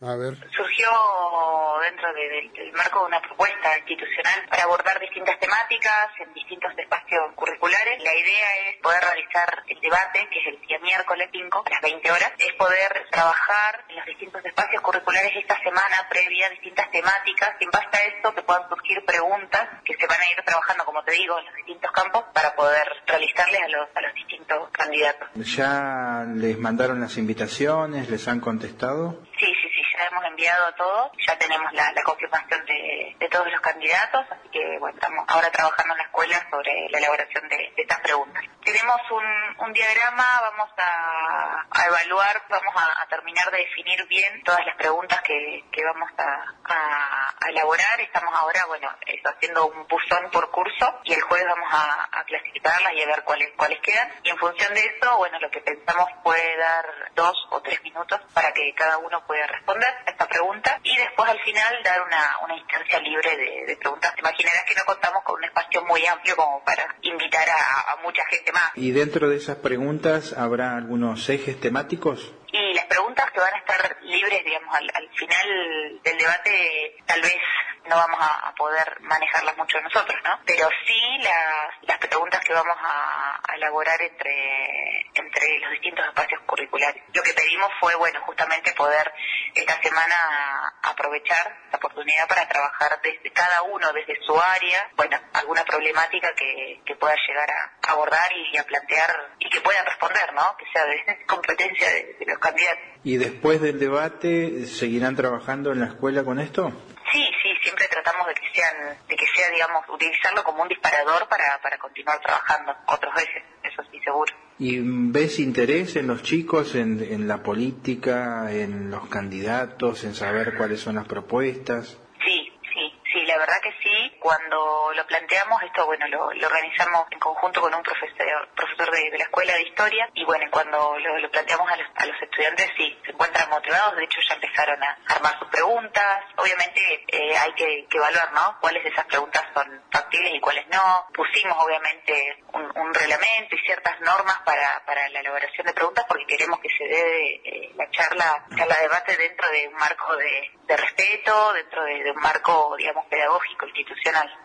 A ver. Surgió dentro del marco de una propuesta institucional para abordar distintas temáticas en distintos espacios curriculares. La idea es poder realizar el debate, que es el día miércoles 5 a las 20 horas, es poder trabajar en los distintos espacios curriculares esta semana previa, distintas temáticas, y en base a esto que puedan surgir preguntas que se van a ir trabajando, como te digo, en los distintos campos para poder realizarles a los distintos candidatos. ¿Ya les mandaron las invitaciones? ¿Les han contestado? Sí, ya hemos enviado a todos, ya tenemos la confirmación de todos los candidatos, así que bueno, estamos ahora trabajando en la escuela sobre la elaboración de estas preguntas. Tenemos un diagrama, vamos a evaluar, vamos a terminar de definir bien todas las preguntas que vamos a elaborar. Estamos ahora, haciendo un buzón por curso y el jueves vamos a clasificarlas y a ver cuáles quedan. Y en función de eso, lo que pensamos puede dar 2 o 3 minutos para que cada uno pueda responder a esta pregunta y después al final dar una instancia libre de preguntas. Te imaginarás que no contamos con un espacio muy amplio como para invitar a mucha gente más. ¿Y dentro de esas preguntas habrá algunos ejes temáticos? Y las preguntas que van a estar libres, digamos, al final del debate, tal vez no vamos a poder manejarlas mucho nosotros, ¿no? Pero sí las preguntas que vamos a elaborar entre los distintos espacios curriculares. Lo que pedimos fue, justamente poder esta semana aprovechar la oportunidad para trabajar desde cada uno, desde su área, alguna problemática que pueda llegar a abordar y a plantear y que puedan responder, ¿no? Que sea de competencia de los candidatos. ¿Y después del debate seguirán trabajando en la escuela con esto? Sí, siempre tratamos de que sea, digamos, utilizarlo como un disparador para continuar trabajando otros veces, eso sí, seguro. ¿Y ves interés en los chicos, en la política, en los candidatos, en saber cuáles son las propuestas? Sí, la verdad que sí. Cuando lo planteamos, esto lo organizamos en conjunto con un profesor de la escuela de historia, y cuando lo planteamos a los estudiantes, sí, se encuentran motivados. De hecho ya empezaron a armar sus preguntas. Obviamente hay que evaluar, ¿no?, cuáles de esas preguntas son factibles y cuáles no. Pusimos obviamente un reglamento y ciertas normas para la elaboración de preguntas, porque queremos que se dé la charla debate dentro de un marco de respeto, dentro de un marco, digamos, pedagógico, institucional.